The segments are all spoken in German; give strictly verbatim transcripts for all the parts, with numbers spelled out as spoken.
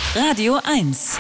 Radio eins.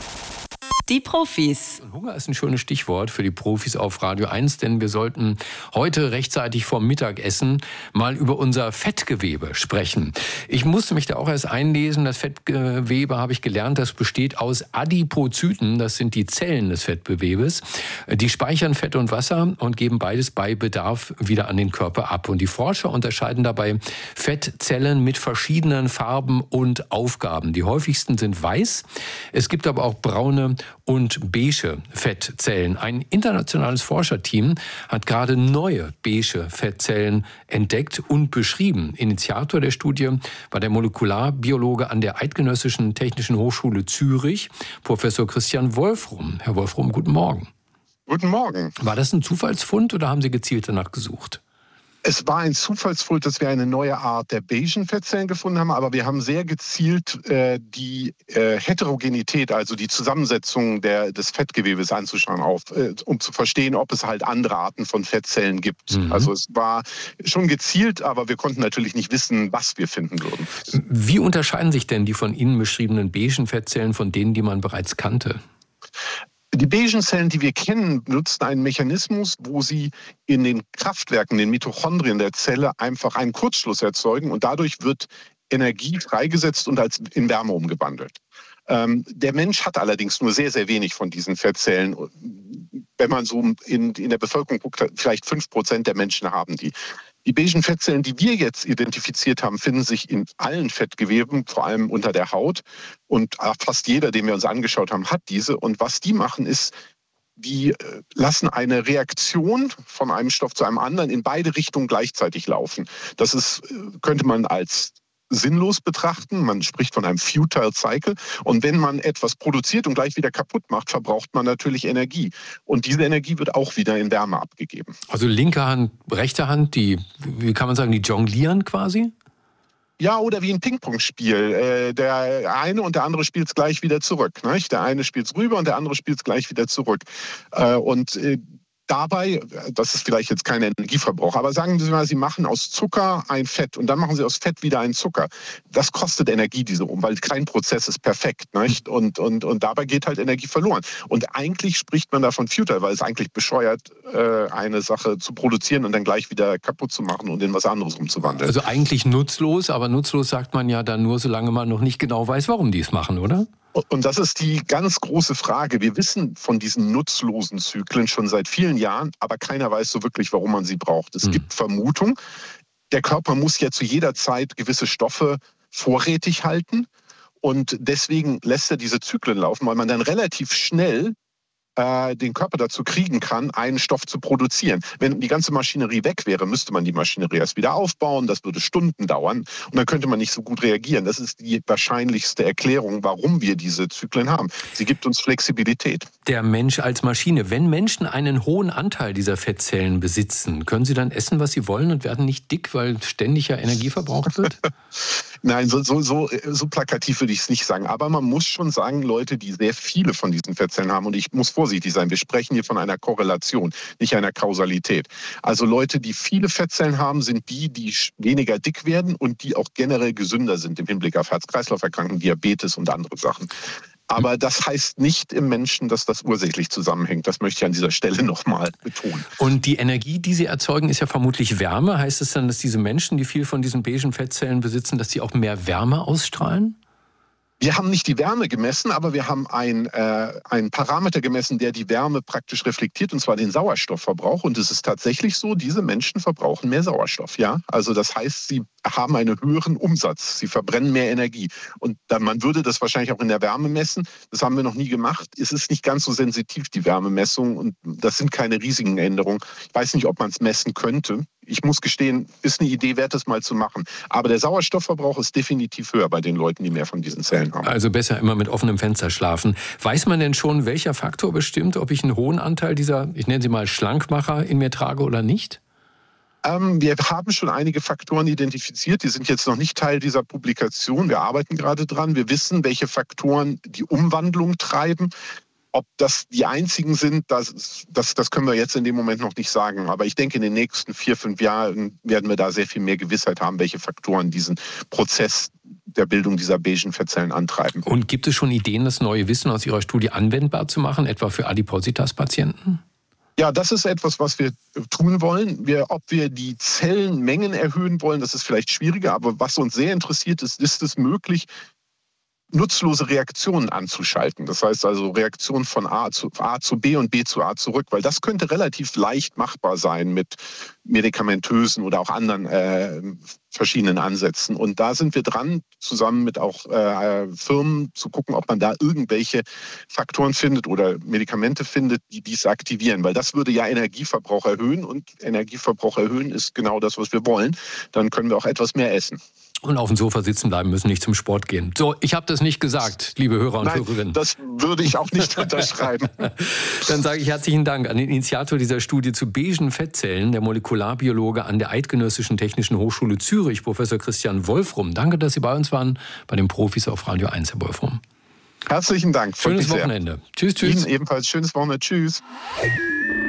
Die Profis. Hunger ist ein schönes Stichwort für die Profis auf Radio eins, denn wir sollten heute rechtzeitig vorm Mittagessen mal über unser Fettgewebe sprechen. Ich musste mich da auch erst einlesen. Das Fettgewebe, habe ich gelernt, das besteht aus Adipozyten. Das sind die Zellen des Fettgewebes. Die speichern Fett und Wasser und geben beides bei Bedarf wieder an den Körper ab. Und die Forscher unterscheiden dabei Fettzellen mit verschiedenen Farben und Aufgaben. Die häufigsten sind weiß. Es gibt aber auch braune und beige Fettzellen. Ein internationales Forscherteam hat gerade neue beige Fettzellen entdeckt und beschrieben. Initiator der Studie war der Molekularbiologe an der Eidgenössischen Technischen Hochschule Zürich, Professor Christian Wolfrum. Herr Wolfrum, guten Morgen. Guten Morgen. War das ein Zufallsfund oder haben Sie gezielt danach gesucht? Es war ein Zufallsfund, dass wir eine neue Art der beigen Fettzellen gefunden haben, aber wir haben sehr gezielt äh, die äh, Heterogenität, also die Zusammensetzung der, des Fettgewebes anzuschauen, auf, äh, um zu verstehen, ob es halt andere Arten von Fettzellen gibt. Mhm. Also es war schon gezielt, aber wir konnten natürlich nicht wissen, was wir finden würden. Wie unterscheiden sich denn die von Ihnen beschriebenen beigen Fettzellen von denen, die man bereits kannte? Die beigen Zellen, die wir kennen, nutzen einen Mechanismus, wo sie in den Kraftwerken, den Mitochondrien der Zelle einfach einen Kurzschluss erzeugen und dadurch wird Energie freigesetzt und als in Wärme umgewandelt. Ähm, der Mensch hat allerdings nur sehr, sehr wenig von diesen Fettzellen. Wenn man so in, in der Bevölkerung guckt, vielleicht fünf Prozent der Menschen haben die. Die beigen Fettzellen, die wir jetzt identifiziert haben, finden sich in allen Fettgeweben, vor allem unter der Haut. Und fast jeder, den wir uns angeschaut haben, hat diese. Und was die machen, ist, die lassen eine Reaktion von einem Stoff zu einem anderen in beide Richtungen gleichzeitig laufen. Das ist, könnte man als sinnlos betrachten. Man spricht von einem futile cycle. Und wenn man etwas produziert und gleich wieder kaputt macht, verbraucht man natürlich Energie. Und diese Energie wird auch wieder in Wärme abgegeben. Also linke Hand, rechte Hand, die, wie kann man sagen, die jonglieren quasi? Ja, oder wie ein Ping-Pong-Spiel. Der eine und der andere spielt es gleich wieder zurück. Der eine spielt es rüber und der andere spielt es gleich wieder zurück. Und dabei, das ist vielleicht jetzt kein Energieverbrauch, aber sagen Sie mal, Sie machen aus Zucker ein Fett und dann machen Sie aus Fett wieder einen Zucker. Das kostet Energie, diese um, weil kein Prozess ist perfekt. Nicht? Und, und, und dabei geht halt Energie verloren. Und eigentlich spricht man davon futile, weil es eigentlich bescheuert, eine Sache zu produzieren und dann gleich wieder kaputt zu machen und in was anderes umzuwandeln. Also eigentlich nutzlos, aber nutzlos sagt man ja dann nur, solange man noch nicht genau weiß, warum die es machen, oder? Und das ist die ganz große Frage. Wir wissen von diesen nutzlosen Zyklen schon seit vielen Jahren, aber keiner weiß so wirklich, warum man sie braucht. Es hm. gibt Vermutung, der Körper muss ja zu jeder Zeit gewisse Stoffe vorrätig halten und deswegen lässt er diese Zyklen laufen, weil man dann relativ schnell äh, den Körper dazu kriegen kann, einen Stoff zu produzieren. Wenn die ganze Maschinerie weg wäre, müsste man die Maschinerie erst wieder aufbauen. Das würde Stunden dauern und dann könnte man nicht so gut reagieren. Das ist die wahrscheinlichste Erklärung, warum wir diese Zyklen haben. Sie gibt uns Flexibilität. Der Mensch als Maschine. Wenn Menschen einen hohen Anteil dieser Fettzellen besitzen, können sie dann essen, was sie wollen und werden nicht dick, weil ständig ja Energie verbraucht wird? Nein, so, so, so, so plakativ würde ich es nicht sagen. Aber man muss schon sagen, Leute, die sehr viele von diesen Fettzellen haben, und ich muss vorsichtig sein, wir sprechen hier von einer Korrelation, nicht einer Kausalität. Also Leute, die viele Fettzellen haben, sind die, die weniger dick werden und die auch generell gesünder sind im Hinblick auf Herz-Kreislauf-Erkrankungen, Diabetes und andere Sachen. Aber das heißt nicht im Menschen, dass das ursächlich zusammenhängt. Das möchte ich an dieser Stelle nochmal betonen. Und die Energie, die sie erzeugen, ist ja vermutlich Wärme. Heißt es dann, dass diese Menschen, die viel von diesen beigen Fettzellen besitzen, dass sie auch mehr Wärme ausstrahlen? Wir haben nicht die Wärme gemessen, aber wir haben ein, äh, einen Parameter gemessen, der die Wärme praktisch reflektiert, und zwar den Sauerstoffverbrauch. Und es ist tatsächlich so, diese Menschen verbrauchen mehr Sauerstoff. Ja? Also das heißt, sie haben einen höheren Umsatz, sie verbrennen mehr Energie. Und dann, man würde das wahrscheinlich auch in der Wärme messen. Das haben wir noch nie gemacht. Es ist nicht ganz so sensitiv, die Wärmemessung. Und das sind keine riesigen Änderungen. Ich weiß nicht, ob man es messen könnte. Ich muss gestehen, ist eine Idee wert, das mal zu machen. Aber der Sauerstoffverbrauch ist definitiv höher bei den Leuten, die mehr von diesen Zellen haben. Also besser immer mit offenem Fenster schlafen. Weiß man denn schon, welcher Faktor bestimmt, ob ich einen hohen Anteil dieser, ich nenne sie mal Schlankmacher, in mir trage oder nicht? Ähm, wir haben schon einige Faktoren identifiziert. Die sind jetzt noch nicht Teil dieser Publikation. Wir arbeiten gerade dran. Wir wissen, welche Faktoren die Umwandlung treiben. Ob das die einzigen sind, das, das, das können wir jetzt in dem Moment noch nicht sagen. Aber ich denke, in den nächsten vier, fünf Jahren werden wir da sehr viel mehr Gewissheit haben, welche Faktoren diesen Prozess der Bildung dieser beigen Fettzellen antreiben. Und gibt es schon Ideen, das neue Wissen aus Ihrer Studie anwendbar zu machen, etwa für Adipositas-Patienten? Ja, das ist etwas, was wir tun wollen. Wir, ob wir die Zellenmengen erhöhen wollen, das ist vielleicht schwieriger. Aber was uns sehr interessiert ist, ist es möglich, nutzlose Reaktionen anzuschalten. Das heißt also Reaktionen von A zu, A zu B und B zu A zurück, weil das könnte relativ leicht machbar sein mit medikamentösen oder auch anderen äh, verschiedenen Ansätzen. Und da sind wir dran, zusammen mit auch äh, Firmen zu gucken, ob man da irgendwelche Faktoren findet oder Medikamente findet, die dies aktivieren, weil das würde ja Energieverbrauch erhöhen und Energieverbrauch erhöhen ist genau das, was wir wollen. Dann können wir auch etwas mehr essen. Und auf dem Sofa sitzen bleiben müssen, nicht zum Sport gehen. So, ich habe das nicht gesagt, liebe Hörer und Nein, Hörerinnen. Das würde ich auch nicht unterschreiben. Dann sage ich herzlichen Dank an den Initiator dieser Studie zu beigen Fettzellen, der Molekularbiologe an der Eidgenössischen Technischen Hochschule Zürich, Professor Christian Wolfrum. Danke, dass Sie bei uns waren, bei den Profis auf Radio eins, Herr Wolfrum. Herzlichen Dank. Schönes Wochenende. Tschüss, tschüss. Ihnen ebenfalls schönes Wochenende. Tschüss.